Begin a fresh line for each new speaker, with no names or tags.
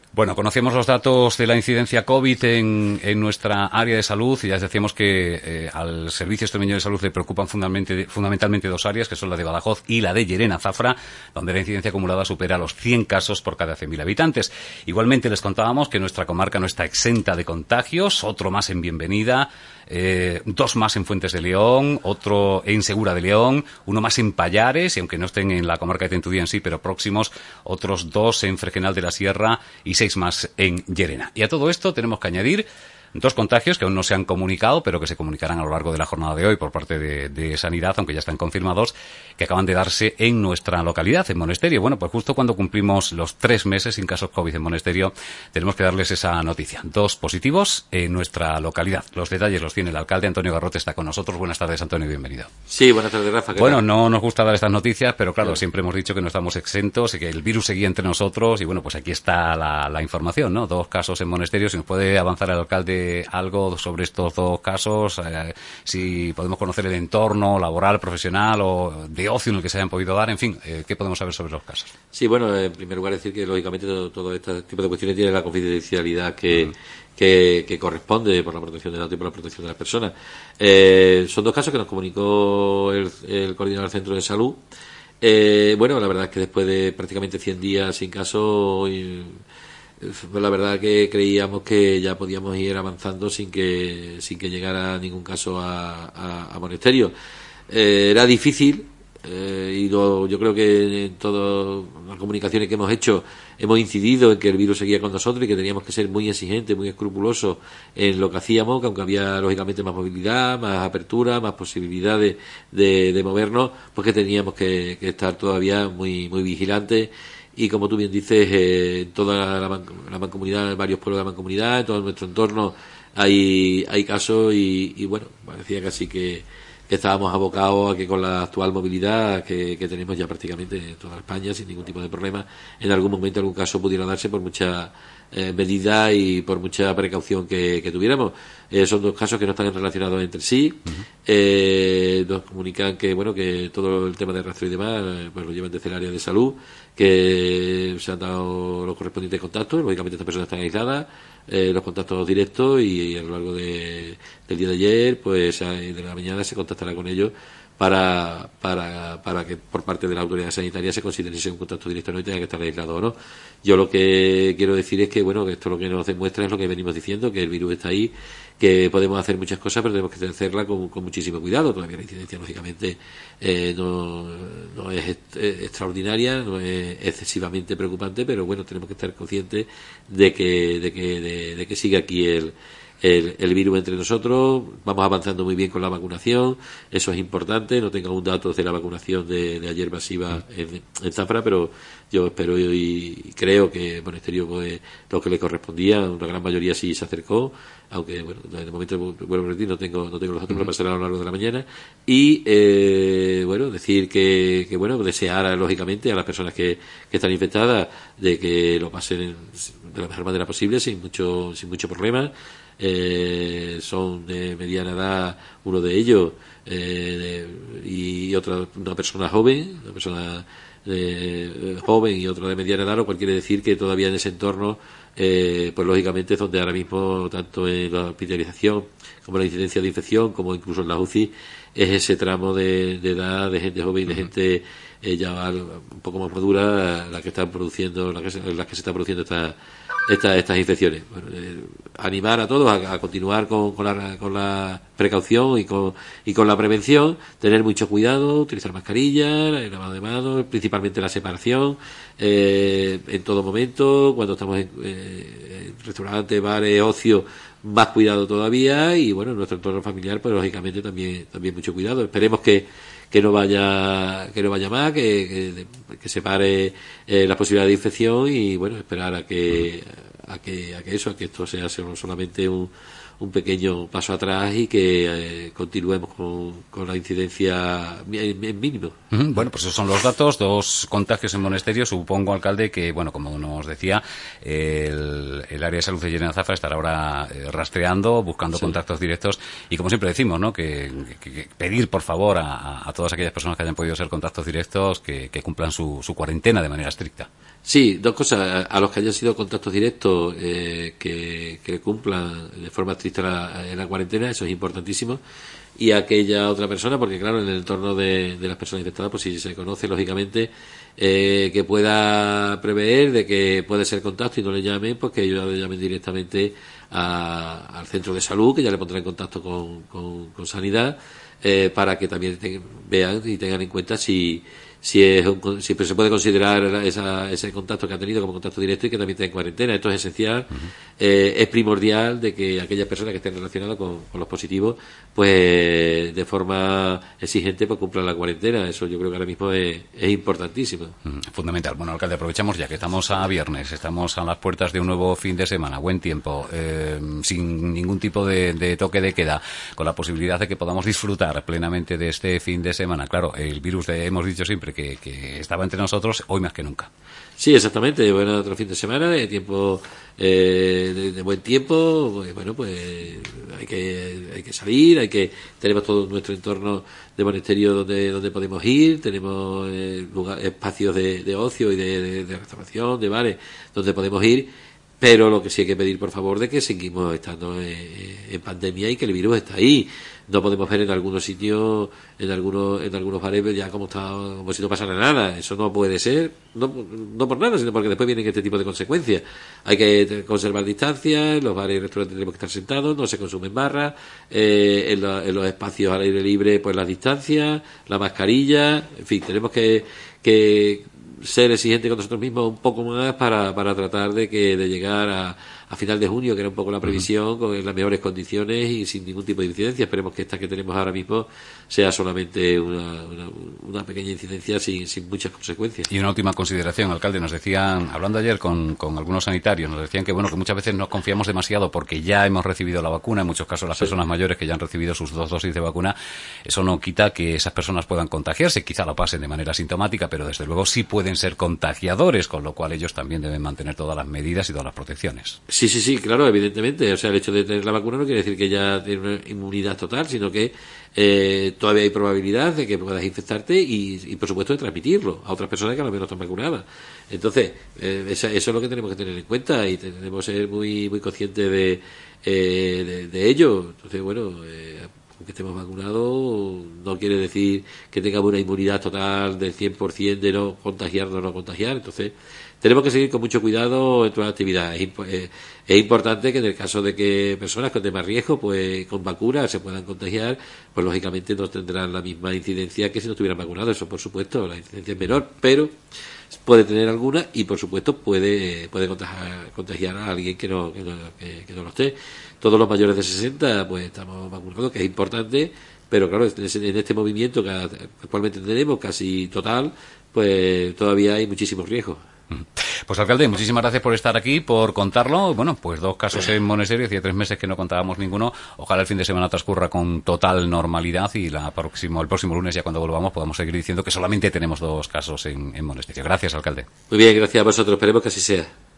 Bueno, conocemos los datos de la incidencia COVID en nuestra área de salud y ya decíamos que al Servicio Extremeño de Salud le preocupan fundamentalmente dos áreas, que son la de Badajoz y la de Llerena Zafra, donde la incidencia acumulada supera los 100 casos por cada 100.000 habitantes. Igualmente les contábamos que nuestra comarca no está exenta de contagios, otro más en Bienvenida, dos más en Fuentes de León, otro en Segura de León, uno más en Pallares, y aunque no estén en la comarca de Tentudía en sí, pero próximos, otros dos en Fregenal de la Sierra y 6 más en Llerena. Y a todo esto tenemos que añadir dos contagios que aún no se han comunicado, pero que se comunicarán a lo largo de la jornada de hoy por parte de Sanidad, aunque ya están confirmados, que acaban de darse en nuestra localidad, en Monesterio. Bueno, pues justo cuando cumplimos los 3 meses sin casos COVID en Monesterio, tenemos que darles esa noticia. 2 positivos en nuestra localidad. Los detalles los tiene el alcalde Antonio Garrote, está con nosotros. Buenas tardes, Antonio, bienvenido.
Sí, buenas tardes, Rafa.
Bueno, no nos gusta dar estas noticias, pero claro, siempre hemos dicho que no estamos exentos y que el virus seguía entre nosotros y bueno, pues aquí está la información, ¿no? 2 casos en Monesterio. Si nos puede avanzar el alcalde algo sobre estos 2 casos, si podemos conocer el entorno laboral, profesional o de ocio en el que se hayan podido dar, en fin, ¿qué podemos saber sobre los casos?
Sí, bueno, en primer lugar decir que lógicamente todo este tipo de cuestiones tiene la confidencialidad que corresponde por la protección de datos y por la protección de las personas. Son 2 casos que nos comunicó el coordinador del centro de salud. Bueno, la verdad es que después de prácticamente 100 días sin caso, la verdad que creíamos que ya podíamos ir avanzando sin que llegara ningún caso a Monesterio. Era difícil, yo creo que en todas las comunicaciones que hemos hecho hemos incidido en que el virus seguía con nosotros y que teníamos que ser muy exigentes, muy escrupulosos en lo que hacíamos, que aunque había lógicamente más movilidad, más apertura, más posibilidad de movernos, pues que teníamos que estar todavía muy vigilantes. Y como tú bien dices, en toda la mancomunidad, en varios pueblos de la mancomunidad, en todo nuestro entorno hay casos y bueno, parecía casi que estábamos abocados a que con la actual movilidad que tenemos ya prácticamente en toda España sin ningún tipo de problema, en algún momento algún caso pudiera darse por mucha medida y por mucha precaución que tuviéramos. Son 2 casos que no están relacionados entre sí. Nos comunican que bueno, que todo el tema de rastro y demás pues lo llevan desde el área de salud, que se han dado los correspondientes contactos. Lógicamente estas personas están aisladas, los contactos directos, y a lo largo del día de ayer, pues de la mañana se contactará con ellos para que por parte de la autoridad sanitaria se considere si es un contacto directo o no y tenga que estar aislado o no. Yo lo que quiero decir es que bueno, que esto lo que nos demuestra es lo que venimos diciendo, que el virus está ahí, que podemos hacer muchas cosas, pero tenemos que hacerla con muchísimo cuidado. Todavía la incidencia lógicamente no es extraordinaria, no es excesivamente preocupante, pero bueno, tenemos que estar conscientes de que sigue aquí el virus entre nosotros. Vamos avanzando muy bien con la vacunación, eso es importante. No tengo aún datos de la vacunación de ayer masiva en Zafra, pero yo espero y creo que Monesterio, pues, lo que le correspondía, una gran mayoría sí se acercó, aunque bueno, de momento vuelvo a repetir, no tengo los datos, lo pasaré a lo largo de la mañana. Y bueno, decir que bueno, desear lógicamente a las personas que están infectadas de que lo pasen de la mejor manera posible, sin mucho problema. Son de mediana edad uno de ellos, y una persona joven, joven y otra de mediana edad, lo cual quiere decir que todavía en ese entorno, pues lógicamente es donde ahora mismo, tanto en la hospitalización como la incidencia de infección, como incluso en la UCI, es ese tramo de edad de gente joven, de gente ya un poco más madura, la que se está produciendo estas infecciones. Bueno, animar a todos a continuar con la precaución y con la prevención, tener mucho cuidado, utilizar mascarillas, el lavado de manos, principalmente la separación en todo momento. Cuando estamos en restaurantes, bares, ocio, más cuidado todavía. Y bueno, en nuestro entorno familiar, pues lógicamente también mucho cuidado. Esperemos que no vaya más, que se pare la posibilidad de infección, y bueno, esperar a que esto sea solamente un pequeño paso atrás y que continuemos con la incidencia en mínimo.
Bueno, pues esos son los datos, 2 contagios en Monesterio. Supongo, alcalde, que, bueno, como nos decía, el área de salud de Llerena Zafra estará ahora rastreando, buscando contactos directos y, como siempre decimos, ¿no?, que pedir, por favor, a todas aquellas personas que hayan podido ser contactos directos que cumplan su cuarentena de manera estricta.
Sí, 2 cosas. A los que hayan sido contactos directos, que cumplan de forma estricta la cuarentena, eso es importantísimo. Y a aquella otra persona, porque claro, en el entorno de las personas infectadas, pues si se conoce, lógicamente, que pueda prever de que puede ser contacto y no le llamen, pues que ellos le llamen directamente al centro de salud, que ya le pondrá en contacto con sanidad, para que también vean y tengan en cuenta si se puede considerar ese contacto que ha tenido como contacto directo y que también está en cuarentena. Esto es esencial. Es primordial de que aquellas personas que estén relacionadas con los positivos, pues de forma exigente, pues cumplan la cuarentena. Eso yo creo que ahora mismo es importantísimo.
Fundamental. Bueno, alcalde, aprovechamos ya que estamos a viernes, estamos a las puertas de un nuevo fin de semana, buen tiempo, sin ningún tipo de toque de queda, con la posibilidad de que podamos disfrutar plenamente de este fin de semana. Claro, el virus, hemos dicho siempre que estaba entre nosotros, hoy más que nunca.
Sí, exactamente. Bueno, otro fin de semana de tiempo, de buen tiempo. Bueno, pues hay que salir, tenemos todo nuestro entorno de Monesterio donde podemos ir, tenemos espacios de ocio y de restauración, de bares, donde podemos ir. Pero lo que sí hay que pedir, por favor, de que seguimos estando en pandemia y que el virus está ahí. No podemos ver en algunos sitios, en algunos bares, ya como si no pasara nada. Eso no puede ser, no por nada, sino porque después vienen este tipo de consecuencias. Hay que conservar distancia, en los bares y restaurantes tenemos que estar sentados, no se consumen barras, en los espacios al aire libre, pues las distancias, la mascarilla, en fin, tenemos que ser exigente con nosotros mismos un poco más para tratar de llegar a final de junio, que era un poco la previsión, con las mejores condiciones y sin ningún tipo de incidencia. Esperemos que esta que tenemos ahora mismo sea solamente una pequeña incidencia sin muchas consecuencias.
Y una última consideración, alcalde. Nos decían, hablando ayer con algunos sanitarios, nos decían que muchas veces nos confiamos demasiado porque ya hemos recibido la vacuna, en muchos casos las personas mayores que ya han recibido sus 2 dosis de vacuna. Eso no quita que esas personas puedan contagiarse, quizá lo pasen de manera asintomática, pero desde luego sí pueden ser contagiadores, con lo cual ellos también deben mantener todas las medidas y todas las protecciones.
Sí, claro, evidentemente. O sea, el hecho de tener la vacuna no quiere decir que ya tiene una inmunidad total, sino que todavía hay probabilidad de que puedas infectarte y por supuesto, de transmitirlo a otras personas que a lo mejor no están vacunadas. Entonces, eso es lo que tenemos que tener en cuenta y tenemos que ser muy, muy conscientes de ello. Entonces, bueno, aunque estemos vacunados, no quiere decir que tengamos una inmunidad total del 100% de no contagiarnos o no contagiar. Entonces, tenemos que seguir con mucho cuidado en toda la actividad. Es importante que en el caso de que personas con más riesgo, pues con vacunas se puedan contagiar, pues lógicamente no tendrán la misma incidencia que si no estuvieran vacunados. Eso, por supuesto, la incidencia es menor, pero puede tener alguna y, por supuesto, puede contagiar a alguien que no lo esté. Todos los mayores de 60, pues estamos vacunados, que es importante, pero claro, en este movimiento que actualmente tenemos, casi total, pues todavía hay muchísimos riesgos.
Pues, alcalde, muchísimas gracias por estar aquí, por contarlo. Bueno, pues 2 casos en Monesterio, hacía 3 meses que no contábamos ninguno. Ojalá el fin de semana transcurra con total normalidad y el próximo lunes, ya cuando volvamos, podamos seguir diciendo que solamente tenemos 2 casos en Monesterio. Gracias, alcalde.
Muy bien, gracias a vosotros. Esperemos que así sea.